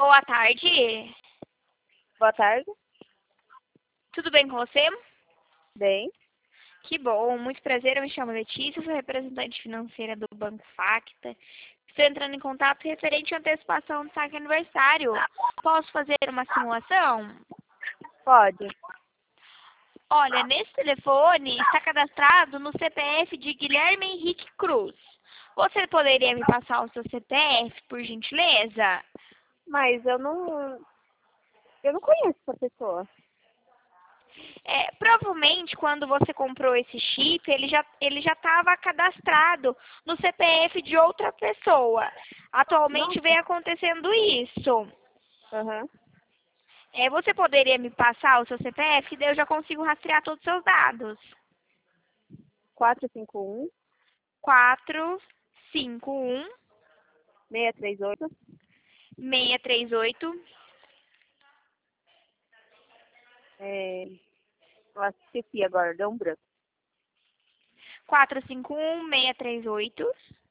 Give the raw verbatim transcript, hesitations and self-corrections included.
Boa tarde. Boa tarde. Tudo bem com você? Bem. Que bom, muito prazer. Eu me chamo Letícia, sou representante financeira do Banco Facta. Estou entrando em contato referente à antecipação do saque aniversário. Posso fazer uma simulação? Pode. Olha, nesse telefone está cadastrado no C P F de Guilherme Henrique Cruz. Você poderia me passar o seu C P F, por gentileza? Mas eu não. Eu não conheço essa pessoa. É, provavelmente, quando você comprou esse chip, ele já ele já estava cadastrado no C P F de outra pessoa. Atualmente Nossa. vem acontecendo isso. Aham. É, você poderia me passar o seu C P F? Daí eu já consigo rastrear todos os seus dados. quatro cinco um, Quatro cinco um, seis três oito. seis três oito. É... Nossa, esqueci agora, deu um branco. Quatro cinco um, seis três oito.